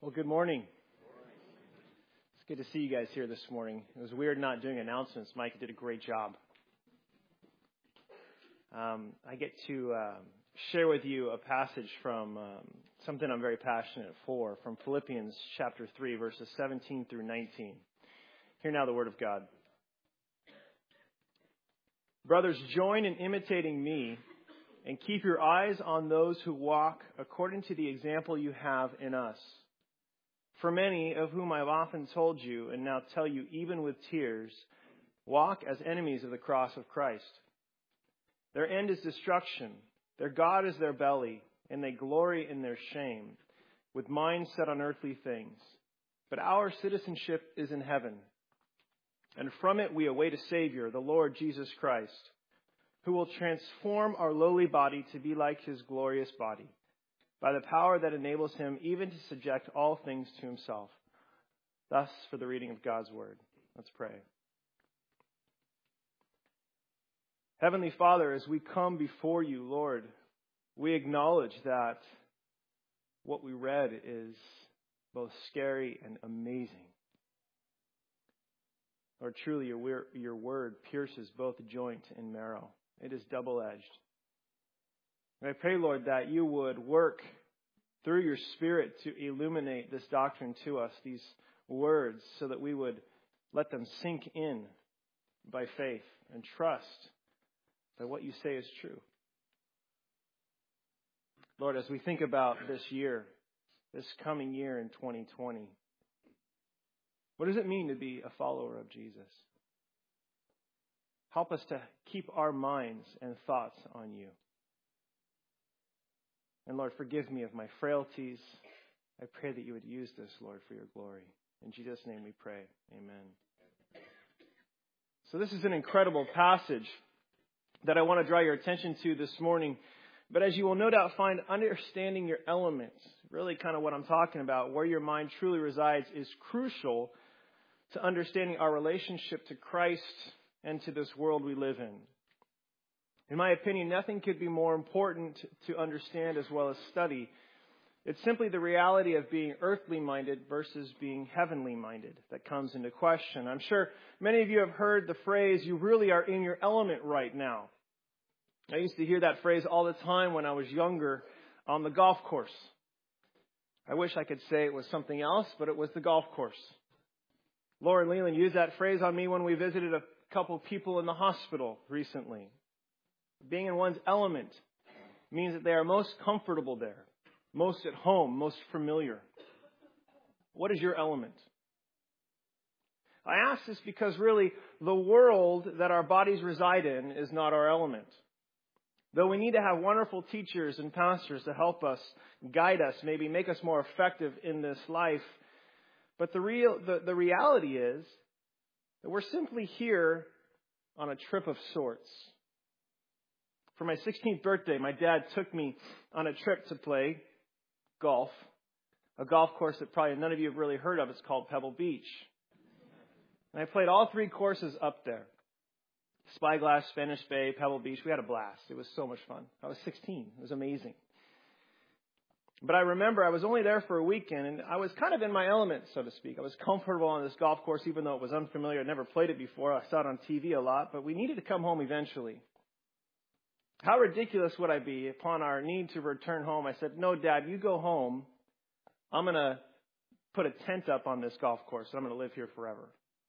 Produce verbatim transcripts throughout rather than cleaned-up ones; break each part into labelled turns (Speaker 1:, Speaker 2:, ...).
Speaker 1: Well, good morning. It's good to see you guys here this morning. It was weird not doing announcements. Mike did a great job. Um, I get to uh, share with you a passage from um, something I'm very passionate for, from Philippians chapter three, verses seventeen through nineteen. Hear now the word of God. Brothers, join in imitating me and keep your eyes on those who walk according to the example you have in us. For many, of whom I have often told you, and now tell you even with tears, walk as enemies of the cross of Christ. Their end is destruction. Their God is their belly, and they glory in their shame, with minds set on earthly things. But our citizenship is in heaven, and from it we await a Savior, the Lord Jesus Christ, who will transform our lowly body to be like his glorious body, by the power that enables him even to subject all things to himself. Thus, for the reading of God's word. Let's pray. Heavenly Father, as we come before you, Lord, we acknowledge that what we read is both scary and amazing. Lord, truly your, your word pierces both joint and marrow. It is double-edged. And I pray, Lord, that you would work through your Spirit to illuminate this doctrine to us, these words, so that we would let them sink in by faith and trust that what you say is true. Lord, as we think about this year, this coming year in twenty twenty, what does it mean to be a follower of Jesus? Help us to keep our minds and thoughts on you. And Lord, forgive me of my frailties. I pray that you would use this, Lord, for your glory. In Jesus' name we pray. Amen. So this is an incredible passage that I want to draw your attention to this morning. But as you will no doubt find, understanding your elements, really kind of what I'm talking about, where your mind truly resides, is crucial to understanding our relationship to Christ and to this world we live in. In my opinion, nothing could be more important to understand as well as study. It's simply the reality of being earthly minded versus being heavenly minded that comes into question. I'm sure many of you have heard the phrase, you really are in your element right now. I used to hear that phrase all the time when I was younger on the golf course. I wish I could say it was something else, but it was the golf course. Lauren Leland used that phrase on me when we visited a couple people in the hospital recently. Being in one's element means that they are most comfortable there, most at home, most familiar. What is your element? I ask this because really the world that our bodies reside in is not our element. Though we need to have wonderful teachers and pastors to help us, guide us, maybe make us more effective in this life. But the real, the, the reality is that we're simply here on a trip of sorts. For my sixteenth birthday, my dad took me on a trip to play golf. A golf course that probably none of you have really heard of. It's called Pebble Beach. And I played all three courses up there. Spyglass, Spanish Bay, Pebble Beach. We had a blast. It was so much fun. I was sixteen. It was amazing. But I remember I was only there for a weekend, and I was kind of in my element, so to speak. I was comfortable on this golf course, even though it was unfamiliar. I'd never played it before. I saw it on T V a lot, but we needed to come home eventually. How ridiculous would I be upon our need to return home? I said, no, Dad, you go home. I'm going to put a tent up on this golf course, and I'm going to live here forever.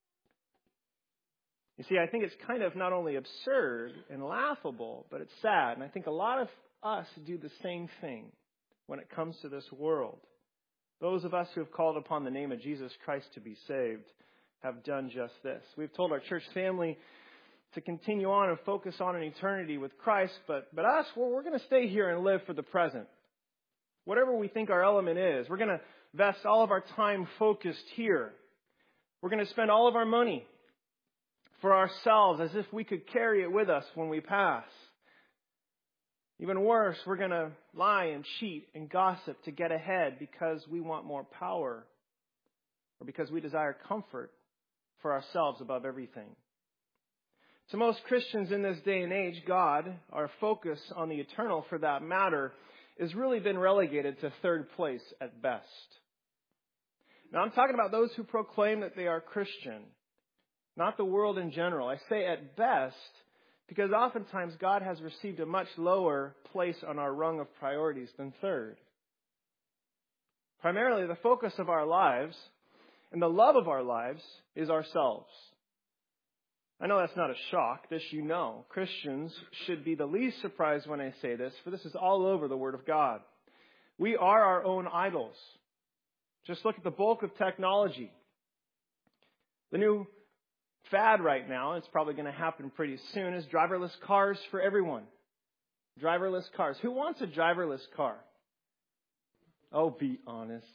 Speaker 1: You see, I think it's kind of not only absurd and laughable, but it's sad. And I think a lot of us do the same thing when it comes to this world. Those of us who have called upon the name of Jesus Christ to be saved have done just this. We've told our church family to continue on and focus on an eternity with Christ, but, but us, well, we're going to stay here and live for the present. Whatever we think our element is, we're going to vest all of our time focused here. We're going to spend all of our money for ourselves as if we could carry it with us when we pass. Even worse, we're going to lie and cheat and gossip to get ahead because we want more power or because we desire comfort for ourselves above everything. To most Christians in this day and age, God, our focus on the eternal for that matter, has really been relegated to third place at best. Now, I'm talking about those who proclaim that they are Christian, not the world in general. I say at best because oftentimes God has received a much lower place on our rung of priorities than third. Primarily, the focus of our lives and the love of our lives is ourselves. I know that's not a shock. This you know. Christians should be the least surprised when I say this, for this is all over the Word of God. We are our own idols. Just look at the bulk of technology. The new fad right now, it's probably going to happen pretty soon, is driverless cars for everyone. Driverless cars. Who wants a driverless car? Oh, be honest.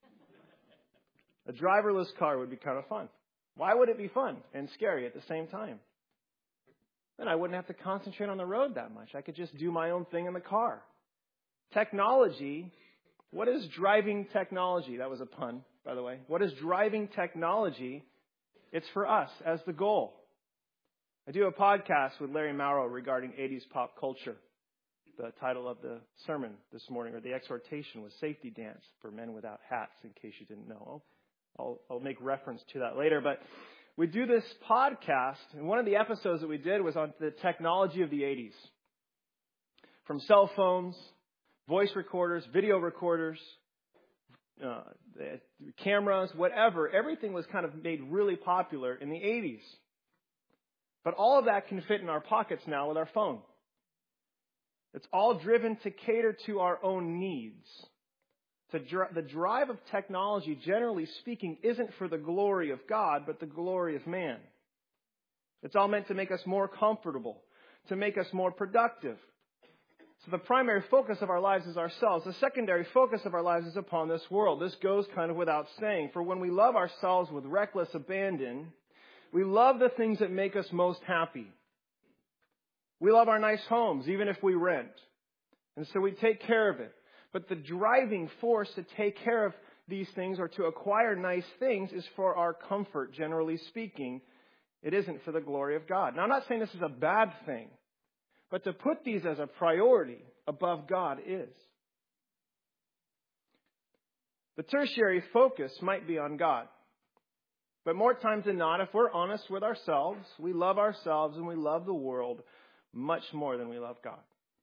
Speaker 1: A driverless car would be kind of fun. Why would it be fun and scary at the same time? Then I wouldn't have to concentrate on the road that much. I could just do my own thing in the car. Technology, what is driving technology? That was a pun, by the way. What is driving technology? It's for us as the goal. I do a podcast with Larry Mauro regarding eighties pop culture. The title of the sermon this morning, or the exhortation, was Safety Dance for Men Without Hats, in case you didn't know. I'll, I'll make reference to that later. But we do this podcast, and one of the episodes that we did was on the technology of the eighties. From cell phones, voice recorders, video recorders, uh, cameras, whatever. Everything was kind of made really popular in the eighties. But all of that can fit in our pockets now with our phone. It's all driven to cater to our own needs. To dr- the drive of technology, generally speaking, isn't for the glory of God, but the glory of man. It's all meant to make us more comfortable, to make us more productive. So the primary focus of our lives is ourselves. The secondary focus of our lives is upon this world. This goes kind of without saying. For when we love ourselves with reckless abandon, we love the things that make us most happy. We love our nice homes, even if we rent. And so we take care of it. But the driving force to take care of these things or to acquire nice things is for our comfort, generally speaking. It isn't for the glory of God. Now, I'm not saying this is a bad thing, but to put these as a priority above God is. The tertiary focus might be on God. But more times than not, if we're honest with ourselves, we love ourselves and we love the world much more than we love God.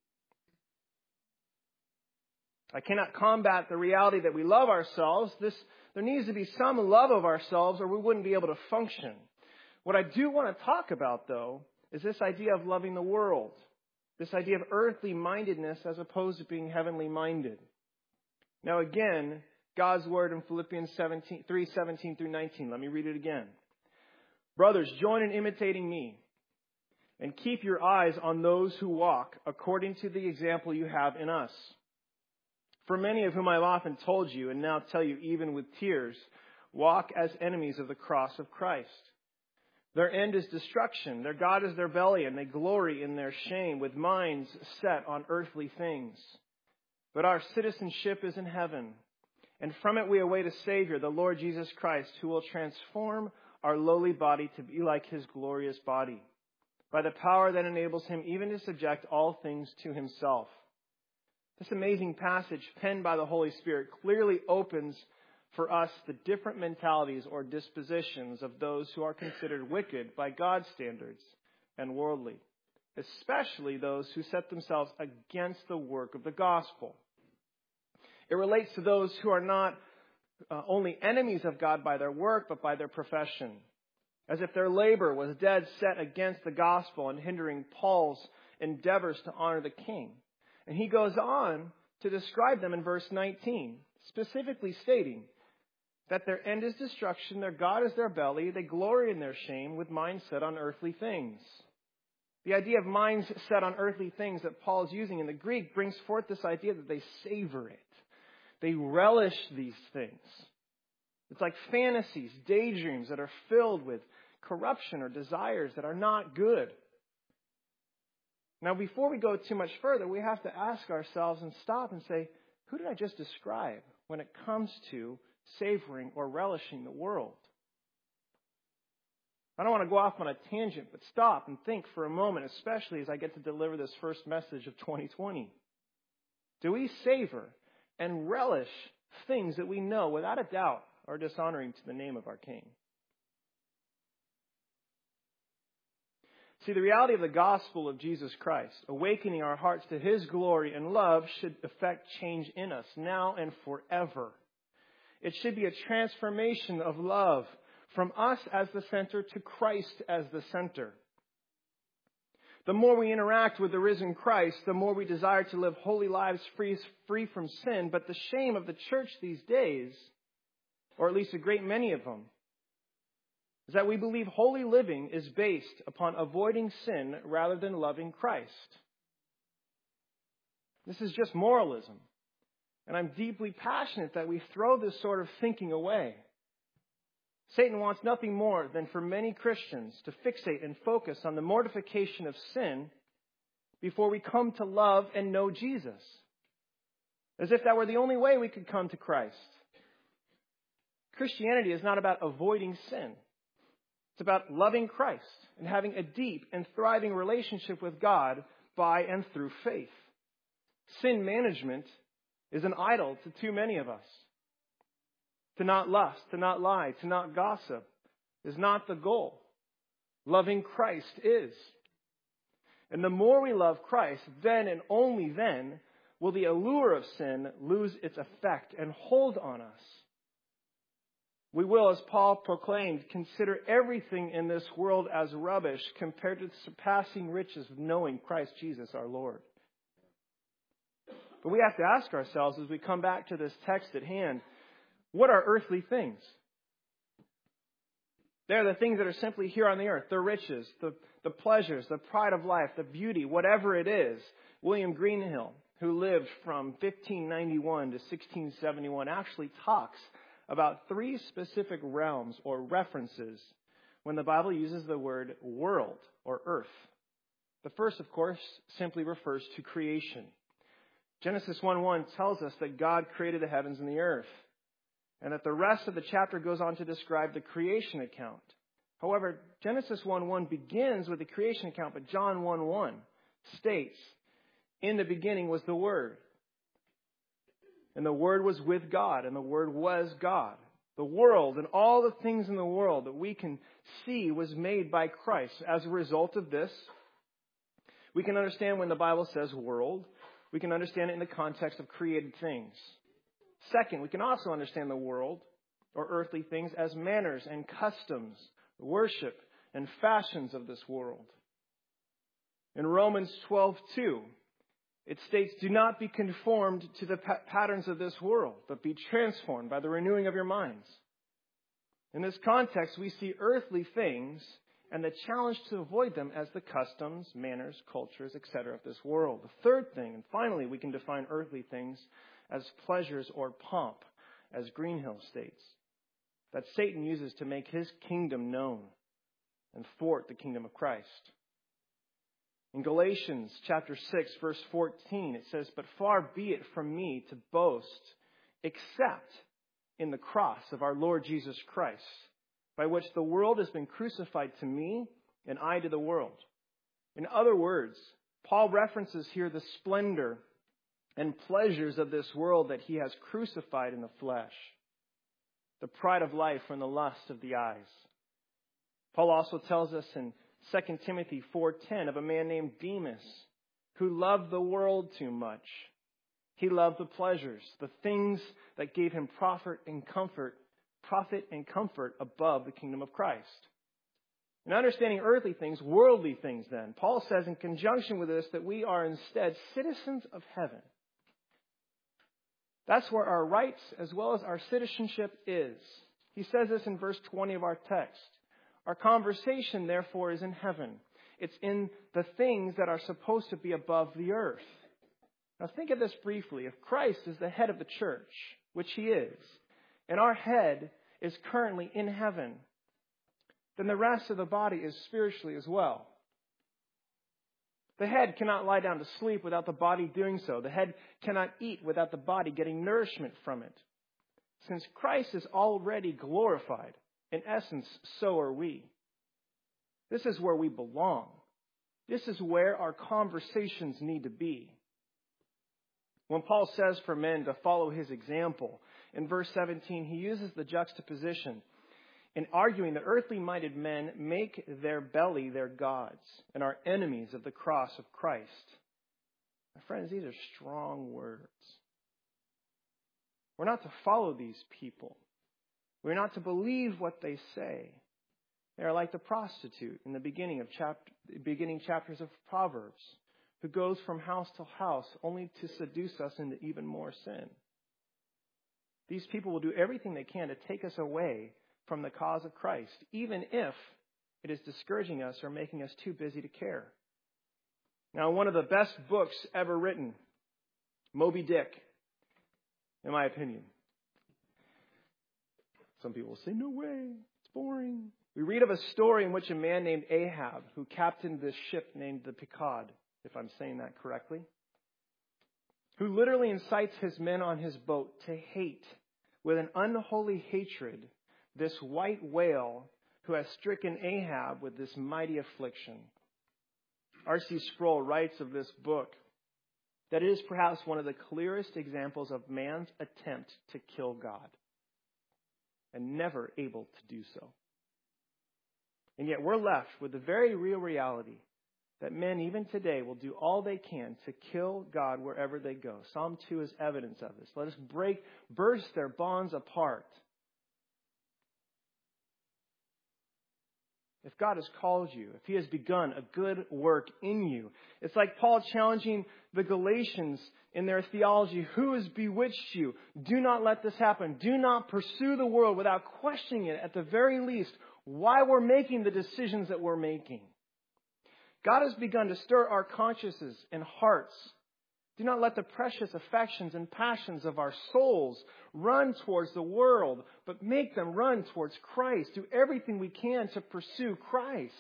Speaker 1: I cannot combat the reality that we love ourselves. This, there needs to be some love of ourselves or we wouldn't be able to function. What I do want to talk about, though, is this idea of loving the world. This idea of earthly mindedness as opposed to being heavenly minded. Now again, God's word in Philippians three seventeen through nineteen. Let me read it again. Brothers, join in imitating me and keep your eyes on those who walk according to the example you have in us. For many of whom I have often told you, and now tell you even with tears, walk as enemies of the cross of Christ. Their end is destruction. Their God is their belly, and they glory in their shame, with minds set on earthly things. But our citizenship is in heaven, and from it we await a Savior, the Lord Jesus Christ, who will transform our lowly body to be like His glorious body, by the power that enables Him even to subject all things to Himself. This amazing passage, penned by the Holy Spirit, clearly opens for us the different mentalities or dispositions of those who are considered wicked by God's standards and worldly, especially those who set themselves against the work of the gospel. It relates to those who are not uh, only enemies of God by their work, but by their profession, as if their labor was dead set against the gospel and hindering Paul's endeavors to honor the king. And he goes on to describe them in verse nineteen, specifically stating that their end is destruction, their God is their belly, they glory in their shame with minds set on earthly things. The idea of minds set on earthly things that Paul is using in the Greek brings forth this idea that they savor it. They relish these things. It's like fantasies, daydreams that are filled with corruption or desires that are not good. Now, before we go too much further, we have to ask ourselves and stop and say, who did I just describe when it comes to savoring or relishing the world? I don't want to go off on a tangent, but stop and think for a moment, especially as I get to deliver this first message of twenty twenty. Do we savor and relish things that we know without a doubt are dishonoring to the name of our King. See, the reality of the gospel of Jesus Christ, awakening our hearts to His glory and love, should effect change in us now and forever. It should be a transformation of love from us as the center to Christ as the center. The more we interact with the risen Christ, the more we desire to live holy lives free, free from sin. But the shame of the church these days, or at least a great many of them, is that we believe holy living is based upon avoiding sin rather than loving Christ. This is just moralism. And I'm deeply passionate that we throw this sort of thinking away. Satan wants nothing more than for many Christians to fixate and focus on the mortification of sin before we come to love and know Jesus. As if that were the only way we could come to Christ. Christianity is not about avoiding sin. It's about loving Christ and having a deep and thriving relationship with God by and through faith. Sin management is an idol to too many of us. To not lust, to not lie, to not gossip is not the goal. Loving Christ is. And the more we love Christ, then and only then will the allure of sin lose its effect and hold on us. We will, as Paul proclaimed, consider everything in this world as rubbish compared to the surpassing riches of knowing Christ Jesus our Lord. But we have to ask ourselves as we come back to this text at hand, what are earthly things? They're the things that are simply here on the earth, the riches, the, the pleasures, the pride of life, the beauty, whatever it is. William Greenhill, who lived from fifteen ninety-one to sixteen seventy-one, actually talks about three specific realms or references when the Bible uses the word world or earth. The first, of course, simply refers to creation. Genesis one one tells us that God created the heavens and the earth, and that the rest of the chapter goes on to describe the creation account. However, Genesis one one begins with the creation account, but John one one states, "In the beginning was the Word. And the Word was with God, and the Word was God." The world and all the things in the world that we can see was made by Christ. As a result of this, we can understand when the Bible says world, we can understand it in the context of created things. Second, we can also understand the world or earthly things as manners and customs, worship and fashions of this world. In Romans twelve two, it states, "Do not be conformed to the pa- patterns of this world, but be transformed by the renewing of your minds." In this context, we see earthly things and the challenge to avoid them as the customs, manners, cultures, et cetera of this world. The third thing, and finally, we can define earthly things as pleasures or pomp, as Greenhill states, that Satan uses to make his kingdom known and thwart the kingdom of Christ. In Galatians chapter six, verse fourteen, it says, "But far be it from me to boast, except in the cross of our Lord Jesus Christ, by which the world has been crucified to me, and I to the world." In other words, Paul references here the splendor and pleasures of this world that he has crucified in the flesh, the pride of life and the lust of the eyes. Paul also tells us in Second Timothy four ten of a man named Demas who loved the world too much. He loved the pleasures, the things that gave him profit and comfort, profit and comfort above the kingdom of Christ. In understanding earthly things, worldly things then, Paul says in conjunction with this that we are instead citizens of heaven. That's where our rights as well as our citizenship is. He says this in verse twenty of our text. Our conversation, therefore, is in heaven. It's in the things that are supposed to be above the earth. Now think of this briefly. If Christ is the head of the church, which he is, and our head is currently in heaven, then the rest of the body is spiritually as well. The head cannot lie down to sleep without the body doing so. The head cannot eat without the body getting nourishment from it. Since Christ is already glorified, in essence, so are we. This is where we belong. This is where our conversations need to be. When Paul says for men to follow his example, in verse seventeen, he uses the juxtaposition in arguing that earthly-minded men make their belly their gods and are enemies of the cross of Christ. My friends, these are strong words. We're not to follow these people. We're not to believe what they say. They are like the prostitute in the beginning of chapter, beginning chapters of Proverbs, who goes from house to house only to seduce us into even more sin. These people will do everything they can to take us away from the cause of Christ, even if it is discouraging us or making us too busy to care. Now, one of the best books ever written, Moby Dick, in my opinion. Some people say, no way, it's boring. We read of a story in which a man named Ahab, who captained this ship named the Pequod, if I'm saying that correctly, who literally incites his men on his boat to hate with an unholy hatred this white whale who has stricken Ahab with this mighty affliction. R C Sproul writes of this book that it is perhaps one of the clearest examples of man's attempt to kill God, and never able to do so. And yet we're left with the very real reality that men even today will do all they can to kill God wherever they go. Psalm two is evidence of this. Let us break, burst their bonds apart. If God has called you, if He has begun a good work in you, it's like Paul challenging the Galatians in their theology. Who has bewitched you? Do not let this happen. Do not pursue the world without questioning it, at the very least, why we're making the decisions that we're making. God has begun to stir our consciences and hearts. Do not let the precious affections and passions of our souls run towards the world, but make them run towards Christ. Do everything we can to pursue Christ.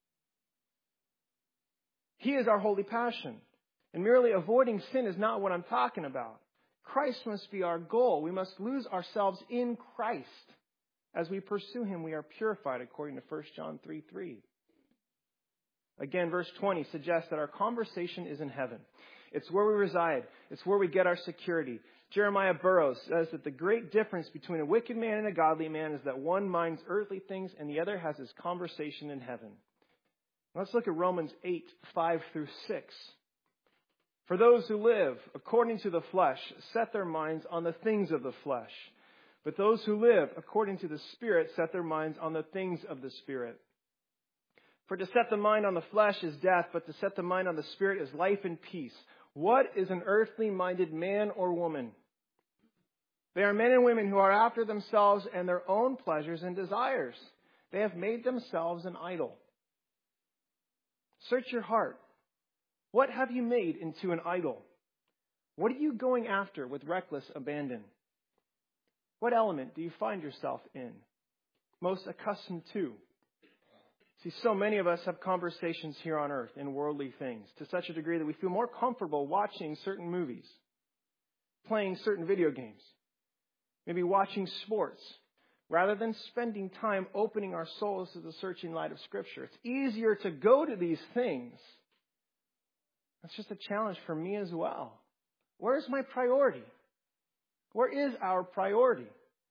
Speaker 1: He is our holy passion. And merely avoiding sin is not what I'm talking about. Christ must be our goal. We must lose ourselves in Christ. As we pursue Him, we are purified, according to First John three three. Again, verse twenty suggests that our conversation is in heaven. It's where we reside. It's where we get our security. Jeremiah Burroughs says that the great difference between a wicked man and a godly man is that one minds earthly things and the other has his conversation in heaven. Let's look at Romans eight, five through six. For those who live according to the flesh set their minds on the things of the flesh. But those who live according to the Spirit set their minds on the things of the Spirit. For to set the mind on the flesh is death, but to set the mind on the Spirit is life and peace. What is an earthly-minded man or woman? They are men and women who are after themselves and their own pleasures and desires. They have made themselves an idol. Search your heart. What have you made into an idol? What are you going after with reckless abandon? What element do you find yourself in, most accustomed to? See, so many of us have conversations here on earth in worldly things to such a degree that we feel more comfortable watching certain movies, playing certain video games, maybe watching sports, rather than spending time opening our souls to the searching light of Scripture. It's easier to go to these things. That's just a challenge for me as well. Where's my priority? Where is our priority?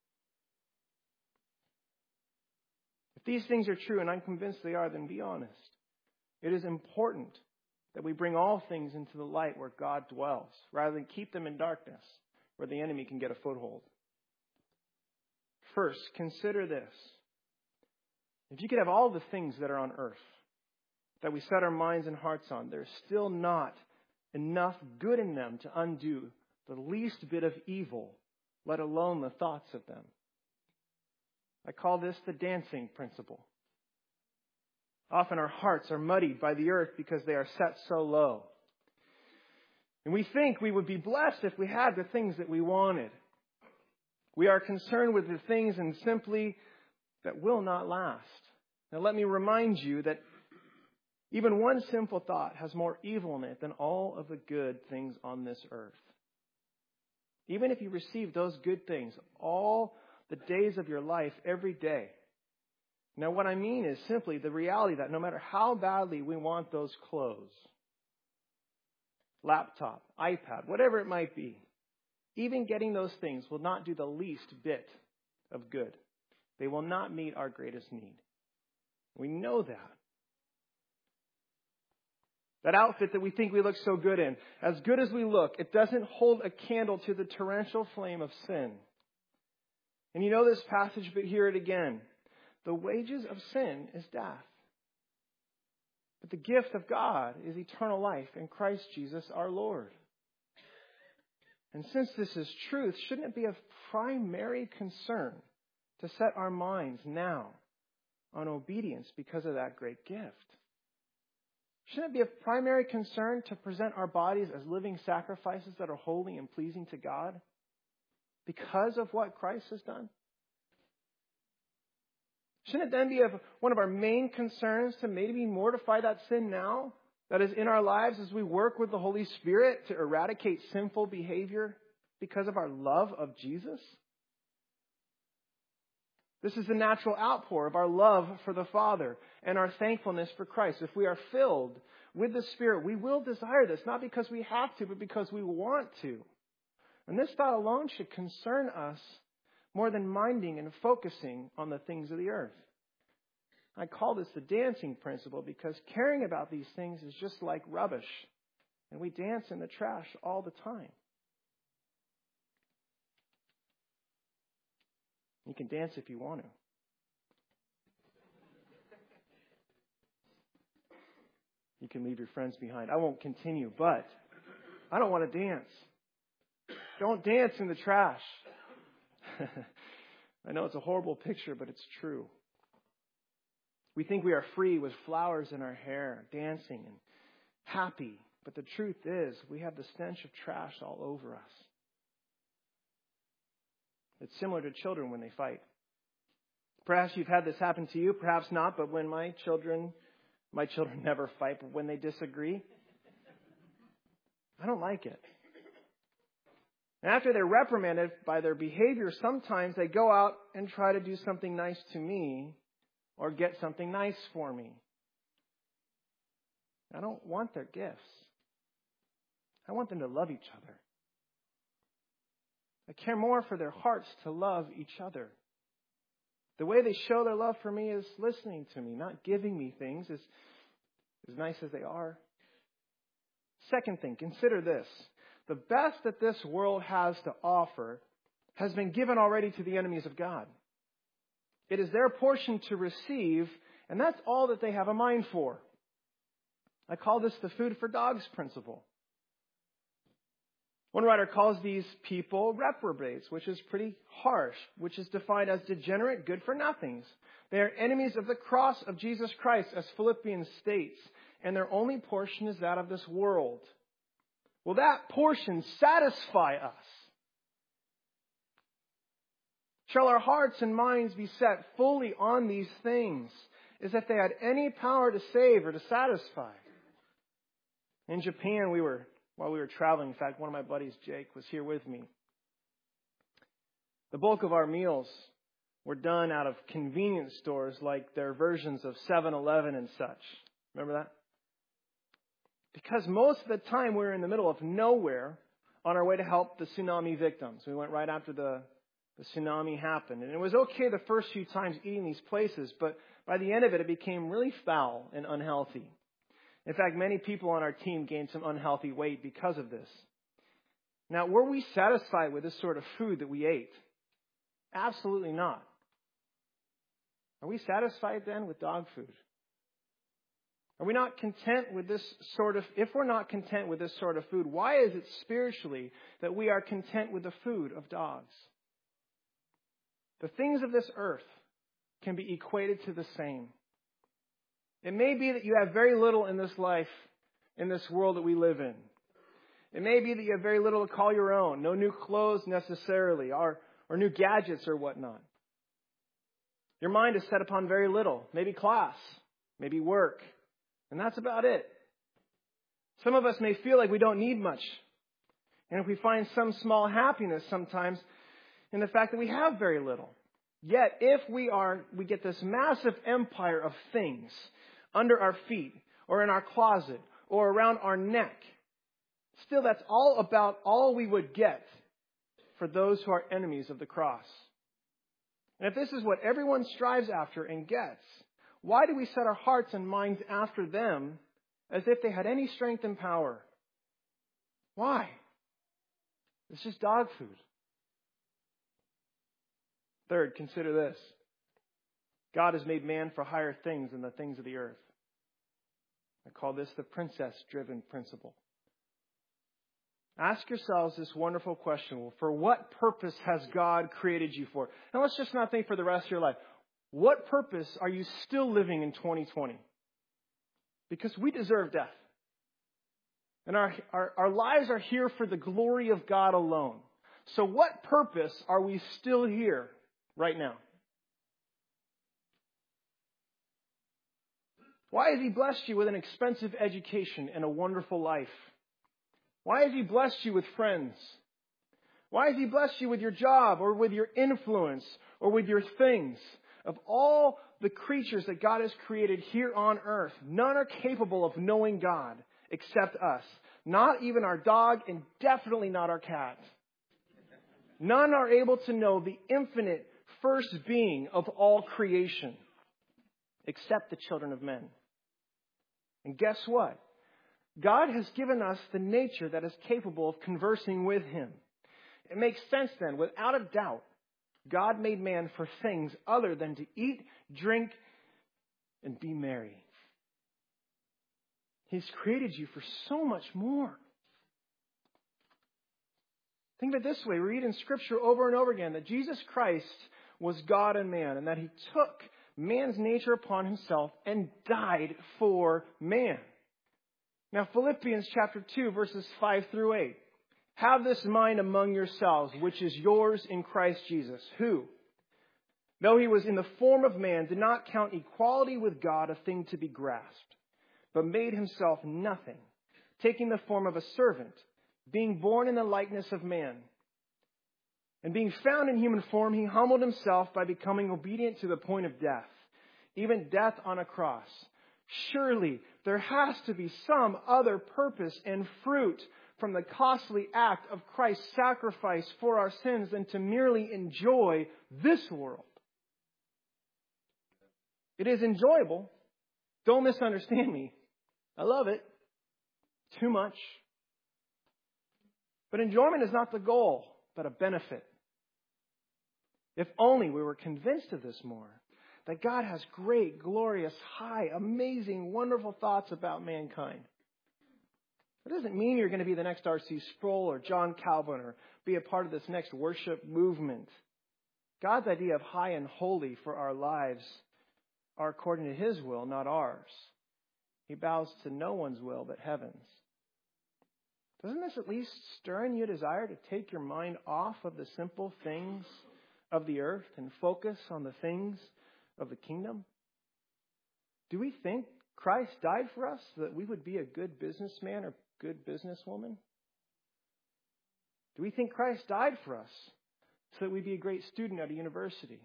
Speaker 1: If these things are true, and I'm convinced they are, then be honest. It is important that we bring all things into the light where God dwells, rather than keep them in darkness where the enemy can get a foothold. First, consider this. If you could have all the things that are on earth that we set our minds and hearts on, there's still not enough good in them to undo the least bit of evil, let alone the thoughts of them. I call this the dancing principle. Often our hearts are muddied by the earth because they are set so low. And we think we would be blessed if we had the things that we wanted. We are concerned with the things and simply that will not last. Now let me remind you that even one simple thought has more evil in it than all of the good things on this earth. Even if you receive those good things all the days of your life, every day. Now, what I mean is simply the reality that no matter how badly we want those clothes, laptop, iPad, whatever it might be. Even getting those things will not do the least bit of good. They will not meet our greatest need. We know that. That outfit that we think we look so good in, as good as we look, it doesn't hold a candle to the torrential flame of sin. And you know this passage, but hear it again. The wages of sin is death. But the gift of God is eternal life in Christ Jesus our Lord. And since this is truth, shouldn't it be of primary concern to set our minds now on obedience because of that great gift? Shouldn't it be of primary concern to present our bodies as living sacrifices that are holy and pleasing to God because of what Christ has done? Shouldn't it then be of one of our main concerns to maybe mortify that sin now that is in our lives as we work with the Holy Spirit to eradicate sinful behavior because of our love of Jesus? This is the natural outpour of our love for the Father and our thankfulness for Christ. If we are filled with the Spirit, we will desire this, not because we have to, but because we want to. And this thought alone should concern us more than minding and focusing on the things of the earth. I call this the dancing principle because caring about these things is just like rubbish, and we dance in the trash all the time. You can dance if you want to. You can leave your friends behind. I won't continue, but I don't want to dance. Don't dance in the trash. I know it's a horrible picture, but it's true. We think we are free with flowers in our hair, dancing and happy. But the truth is, we have the stench of trash all over us. It's similar to children when they fight. Perhaps you've had this happen to you, perhaps not, but when my children, my children never fight, but when they disagree, I don't like it. And after they're reprimanded by their behavior, sometimes they go out and try to do something nice to me or get something nice for me. I don't want their gifts. I want them to love each other. I care more for their hearts to love each other. The way they show their love for me is listening to me, not giving me things as, as nice as they are. Second thing, consider this. The best that this world has to offer has been given already to the enemies of God. It is their portion to receive, and that's all that they have a mind for. I call this the food for dogs principle. One writer calls these people reprobates, which is pretty harsh, which is defined as degenerate good-for-nothings. They are enemies of the cross of Jesus Christ, as Philippians states, and their only portion is that of this world. Will that portion satisfy us? Shall our hearts and minds be set fully on these things, as if they had any power to save or to satisfy? In Japan, we were While we were traveling, in fact, one of my buddies, Jake, was here with me. The bulk of our meals were done out of convenience stores like their versions of seven eleven and such. Remember that? Because most of the time we were in the middle of nowhere on our way to help the tsunami victims. We went right after the, the tsunami happened. And it was okay the first few times eating these places, but by the end of it, it became really foul and unhealthy. In fact, many people on our team gained some unhealthy weight because of this. Now, were we satisfied with this sort of food that we ate? Absolutely not. Are we satisfied then with dog food? Are we not content with this sort of, if we're not content with this sort of food, why is it spiritually that we are content with the food of dogs? The things of this earth can be equated to the same. It may be that you have very little in this life, in this world that we live in. It may be that you have very little to call your own. No new clothes necessarily, or, or new gadgets or whatnot. Your mind is set upon very little. Maybe class, maybe work. And that's about it. Some of us may feel like we don't need much. And if we find some small happiness sometimes in the fact that we have very little. Yet, if we are, we get this massive empire of things under our feet, or in our closet, or around our neck, Still, that's all about all we would get for those who are enemies of the cross. And if this is what everyone strives after and gets, why do we set our hearts and minds after them as if they had any strength and power? Why? It's just dog food. Third, consider this. God has made man for higher things than the things of the earth. I call this the princess-driven principle. Ask yourselves this wonderful question. Well, for what purpose has God created you for? Now, let's just not think for the rest of your life. What purpose are you still living in twenty twenty? Because we deserve death. And our, our, our lives are here for the glory of God alone. So what purpose are we still here right now? Why has He blessed you with an expensive education and a wonderful life? Why has He blessed you with friends? Why has He blessed you with your job or with your influence or with your things? Of all the creatures that God has created here on earth, none are capable of knowing God except us. Not even our dog, and definitely not our cat. None are able to know the infinite first being of all creation except the children of men. And guess what? God has given us the nature that is capable of conversing with Him. It makes sense then, without a doubt, God made man for things other than to eat, drink, and be merry. He's created you for so much more. Think of it this way. We read in Scripture over and over again that Jesus Christ was God and man, and that He took man's nature upon Himself and died for man. Now, Philippians chapter two, verses five through eight. Have this mind among yourselves, which is yours in Christ Jesus, who, though He was in the form of man, did not count equality with God a thing to be grasped, but made Himself nothing, taking the form of a servant, being born in the likeness of man. And being found in human form, He humbled Himself by becoming obedient to the point of death, even death on a cross. Surely there has to be some other purpose and fruit from the costly act of Christ's sacrifice for our sins than to merely enjoy this world. It is enjoyable. Don't misunderstand me. I love it. Too much. But enjoyment is not the goal, but a benefit. If only we were convinced of this more, that God has great, glorious, high, amazing, wonderful thoughts about mankind. It doesn't mean you're going to be the next R C Sproul or John Calvin or be a part of this next worship movement. God's idea of high and holy for our lives are according to His will, not ours. He bows to no one's will but heaven's. Doesn't this at least stir in you a desire to take your mind off of the simple things of the earth and focus on the things of the kingdom? Do we think Christ died for us so that we would be a good businessman or good businesswoman? Do we think Christ died for us so that we'd be a great student at a university?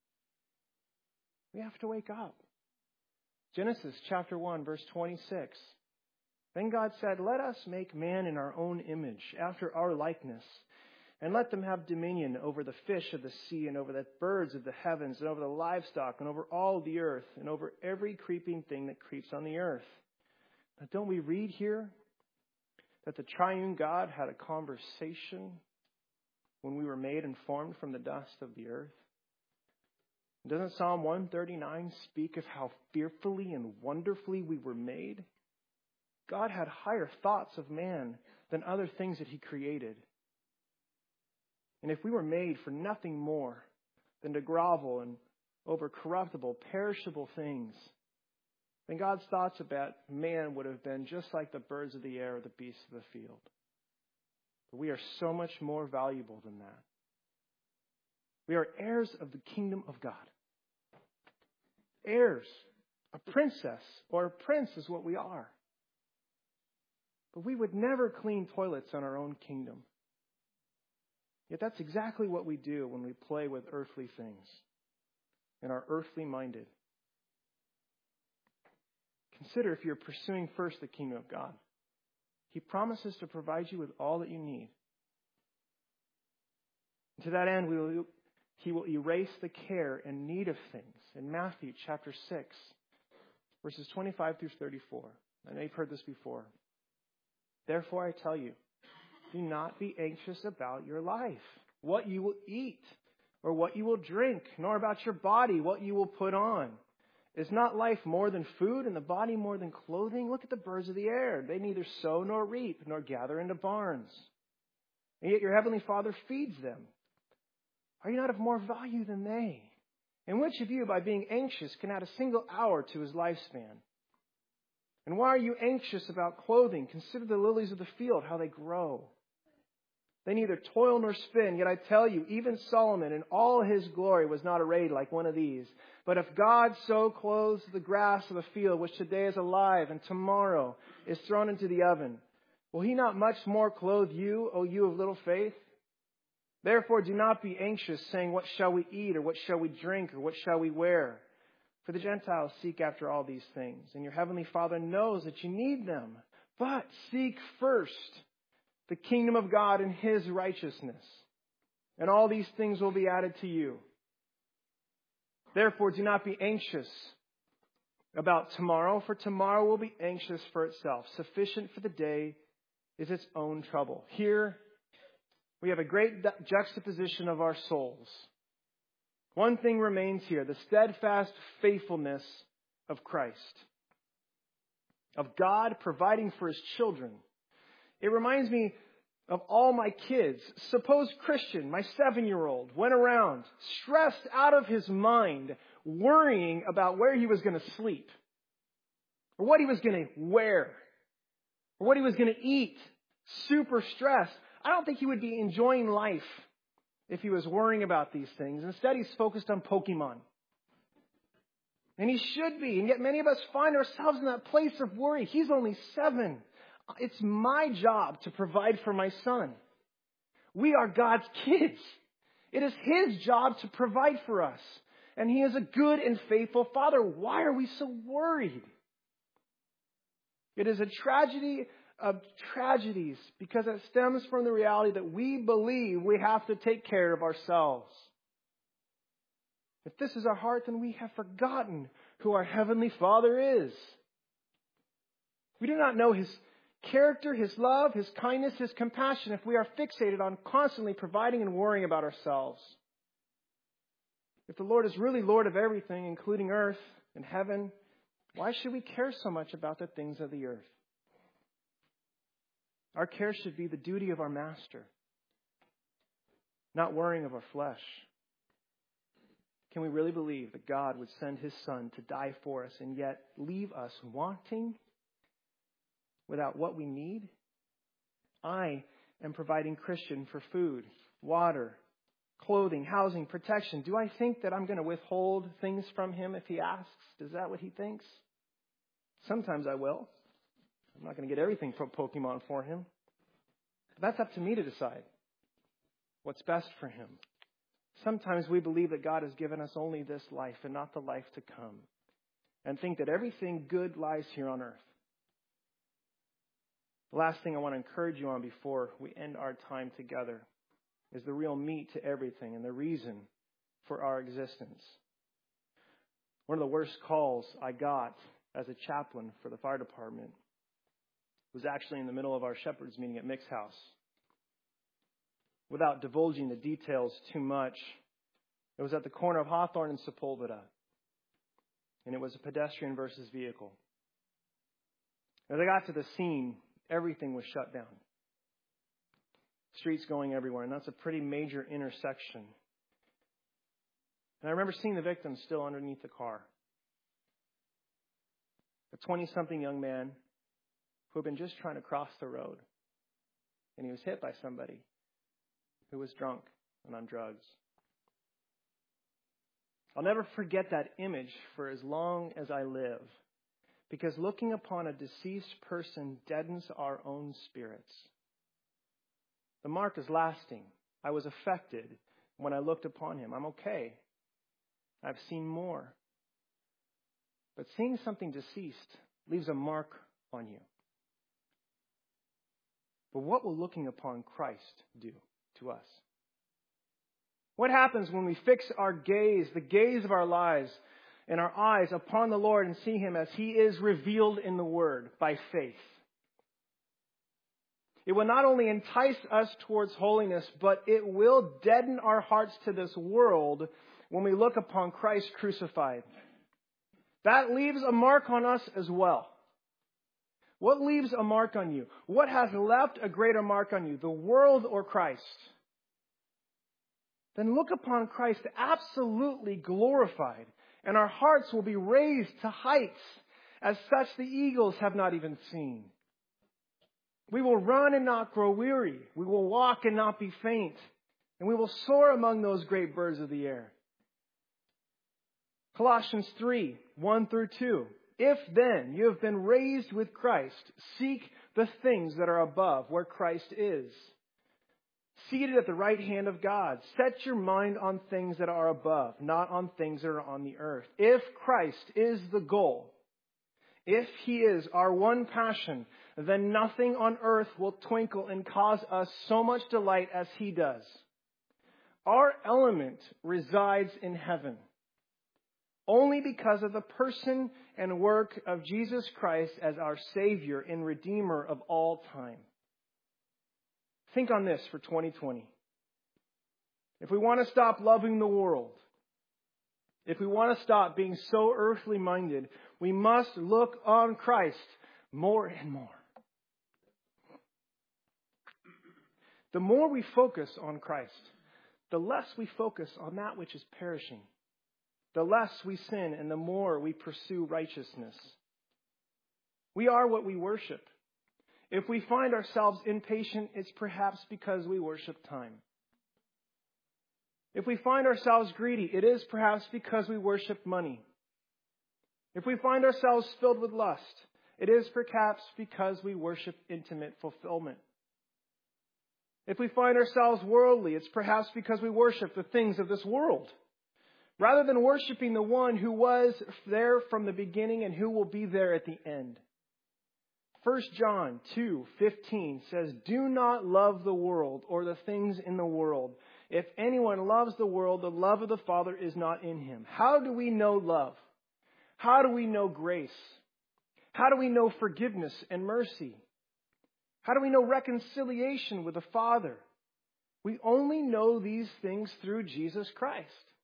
Speaker 1: We have to wake up. Genesis chapter one, verse twenty-six. Then God said, "Let us make man in our own image, after our likeness, and let them have dominion over the fish of the sea, and over the birds of the heavens, and over the livestock, and over all the earth, and over every creeping thing that creeps on the earth." Now, don't we read here that the triune God had a conversation when we were made and formed from the dust of the earth? Doesn't Psalm one thirty-nine speak of how fearfully and wonderfully we were made? God had higher thoughts of man than other things that He created. And if we were made for nothing more than to grovel and over corruptible, perishable things, then God's thoughts about man would have been just like the birds of the air or the beasts of the field. But we are so much more valuable than that. We are heirs of the kingdom of God. Heirs. A princess or a prince is what we are. But we would never clean toilets on our own kingdom. Yet that's exactly what we do when we play with earthly things and are earthly minded. Consider if you're pursuing first the kingdom of God. He promises to provide you with all that you need. And to that end, we will, He will erase the care and need of things. In Matthew chapter six, verses twenty-five through thirty-four. I know you've heard this before. Therefore, I tell you, do not be anxious about your life, what you will eat, or what you will drink, nor about your body, what you will put on. Is not life more than food, and the body more than clothing? Look at the birds of the air. They neither sow nor reap, nor gather into barns. And yet your heavenly Father feeds them. Are you not of more value than they? And which of you, by being anxious, can add a single hour to his lifespan? And why are you anxious about clothing? Consider the lilies of the field, how they grow. They neither toil nor spin, yet I tell you, even Solomon in all his glory was not arrayed like one of these. But if God so clothes the grass of the field, which today is alive and tomorrow is thrown into the oven, will he not much more clothe you, O you of little faith? Therefore do not be anxious, saying, what shall we eat, or what shall we drink, or what shall we wear? For the Gentiles seek after all these things, and your heavenly Father knows that you need them. But seek first the kingdom of God and his righteousness, and all these things will be added to you. Therefore, do not be anxious about tomorrow, for tomorrow will be anxious for itself. Sufficient for the day is its own trouble. Here, we have a great juxtaposition of our souls. One thing remains here, the steadfast faithfulness of Christ, of God providing for his children. It reminds me of all my kids. Suppose Christian, my seven-year-old, went around stressed out of his mind, worrying about where he was going to sleep, or what he was going to wear, or what he was going to eat. Super stressed. I don't think he would be enjoying life if he was worrying about these things. Instead, he's focused on Pokemon. And he should be. And yet many of us find ourselves in that place of worry. He's only seven. It's my job to provide for my son. We are God's kids. It is his job to provide for us. And he is a good and faithful father. Why are we so worried? It is a tragedy of tragedies because it stems from the reality that we believe we have to take care of ourselves. If this is our heart, then we have forgotten who our Heavenly Father is. We do not know his character, his love, his kindness, his compassion if we are fixated on constantly providing and worrying about ourselves. If the Lord is really Lord of everything, including earth and heaven, why should we care so much about the things of the earth? Our care should be the duty of our Master, not worrying of our flesh. Can we really believe that God would send his Son to die for us and yet leave us wanting without what we need? I am providing Christian for food, water, clothing, housing, protection. Do I think that I'm going to withhold things from him if he asks? Is that what he thinks? Sometimes I will. I'm not going to get everything from Pokemon for him. But that's up to me to decide what's best for him. Sometimes we believe that God has given us only this life and not the life to come, and think that everything good lies here on earth. The last thing I want to encourage you on before we end our time together is the real meat to everything and the reason for our existence. One of the worst calls I got as a chaplain for the fire department was actually in the middle of our shepherd's meeting at Mick's house. Without divulging the details too much, it was at the corner of Hawthorne and Sepulveda. And it was a pedestrian versus vehicle. As I got to the scene, everything was shut down. Streets going everywhere, and that's a pretty major intersection. And I remember seeing the victim still underneath the car. A twenty-something young man who had been just trying to cross the road. And he was hit by somebody who was drunk and on drugs. I'll never forget that image for as long as I live, because looking upon a deceased person deadens our own spirits. The mark is lasting. I was affected when I looked upon him. I'm okay. I've seen more. But seeing something deceased leaves a mark on you. But what will looking upon Christ do to us? What happens when we fix our gaze, the gaze of our lives, and our eyes upon the Lord and see Him as He is revealed in the Word by faith? It will not only entice us towards holiness, but it will deaden our hearts to this world when we look upon Christ crucified. That leaves a mark on us as well. What leaves a mark on you? What has left a greater mark on you, the world or Christ? Then look upon Christ absolutely glorified, and our hearts will be raised to heights as such the eagles have not even seen. We will run and not grow weary. We will walk and not be faint. And we will soar among those great birds of the air. Colossians three, one through two. If then you have been raised with Christ, seek the things that are above, where Christ is, seated at the right hand of God. Set your mind on things that are above, not on things that are on the earth. If Christ is the goal, if He is our one passion, then nothing on earth will twinkle and cause us so much delight as He does. Our element resides in heaven, only because of the person and work of Jesus Christ as our Savior and Redeemer of all time. Think on this for twenty twenty. If we want to stop loving the world, if we want to stop being so earthly minded, we must look on Christ more and more. The more we focus on Christ, the less we focus on that which is perishing. The less we sin and the more we pursue righteousness. We are what we worship. If we find ourselves impatient, it's perhaps because we worship time. If we find ourselves greedy, it is perhaps because we worship money. If we find ourselves filled with lust, it is perhaps because we worship intimate fulfillment. If we find ourselves worldly, it's perhaps because we worship the things of this world, rather than worshiping the one who was there from the beginning and who will be there at the end. First John two fifteen says, "Do not love the world or the things in the world. If anyone loves the world, the love of the Father is not in him." How do we know love? How do we know grace? How do we know forgiveness and mercy? How do we know reconciliation with the Father? We only know these things through Jesus Christ.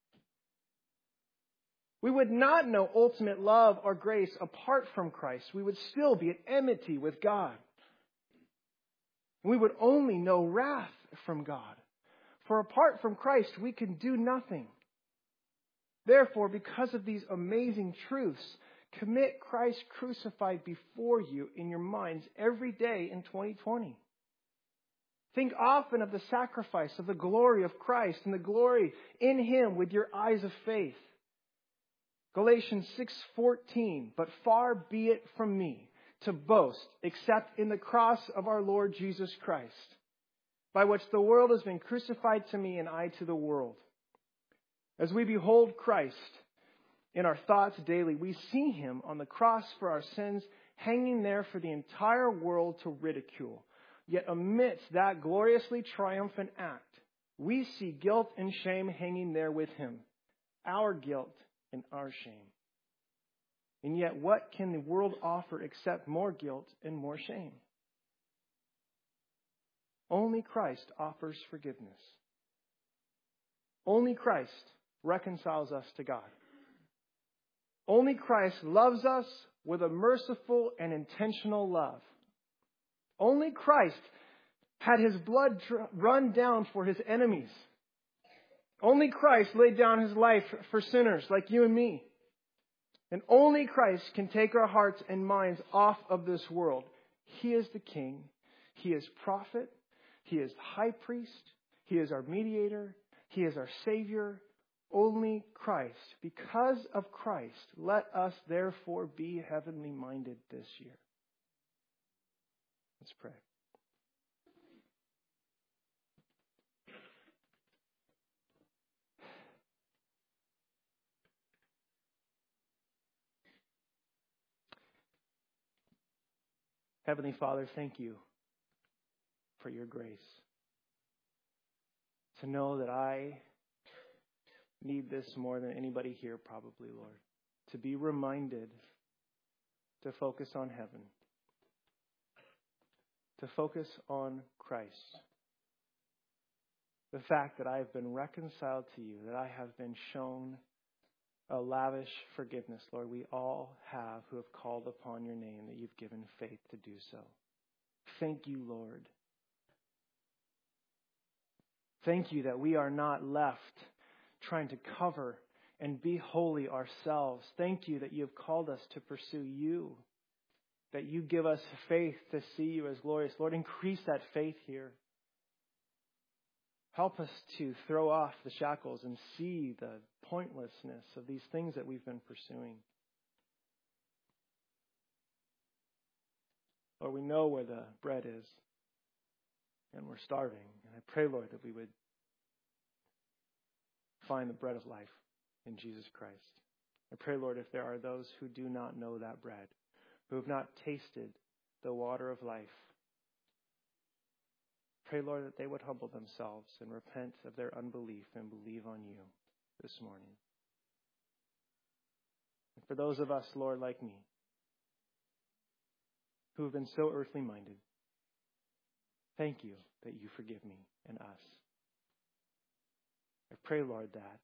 Speaker 1: We would not know ultimate love or grace apart from Christ. We would still be at enmity with God. We would only know wrath from God. For apart from Christ, we can do nothing. Therefore, because of these amazing truths, commit Christ crucified before you in your minds every day in twenty twenty. Think often of the sacrifice, of the glory of Christ and the glory in Him with your eyes of faith. Galatians six fourteen, "But far be it from me to boast except in the cross of our Lord Jesus Christ, by which the world has been crucified to me and I to the world." As we behold Christ in our thoughts daily, we see Him on the cross for our sins, hanging there for the entire world to ridicule. Yet amidst that gloriously triumphant act, we see guilt and shame hanging there with Him. Our guilt and our shame. And yet, what can the world offer except more guilt and more shame? Only Christ offers forgiveness. Only Christ reconciles us to God. Only Christ loves us with a merciful and intentional love. Only Christ had His blood run down for His enemies. Only Christ laid down His life for sinners like you and me. And only Christ can take our hearts and minds off of this world. He is the King. He is prophet. He is high priest. He is our mediator. He is our Savior. Only Christ. Because of Christ, let us therefore be heavenly minded this year. Let's pray. Heavenly Father, thank you for your grace. To know that I need this more than anybody here probably, Lord. To be reminded to focus on heaven. To focus on Christ. The fact that I have been reconciled to you, that I have been shown a lavish forgiveness, Lord. We all have who have called upon your name, that you've given faith to do so. Thank you, Lord. Thank you that we are not left trying to cover and be holy ourselves. Thank you that you have called us to pursue you, that you give us faith to see you as glorious. Lord, increase that faith here. Help us to throw off the shackles and see the pointlessness of these things that we've been pursuing. Lord, we know where the bread is, and we're starving. And I pray, Lord, that we would find the bread of life in Jesus Christ. I pray, Lord, if there are those who do not know that bread, who have not tasted the water of life, pray, Lord, that they would humble themselves and repent of their unbelief and believe on you this morning. And for those of us, Lord, like me, who have been so earthly minded, thank you that you forgive me and us. I pray, Lord, that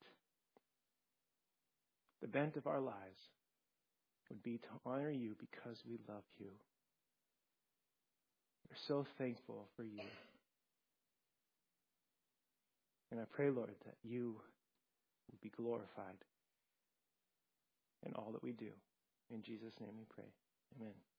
Speaker 1: the bent of our lives would be to honor you because we love you. We're so thankful for you. And I pray, Lord, that you will be glorified in all that we do. In Jesus' name we pray. Amen.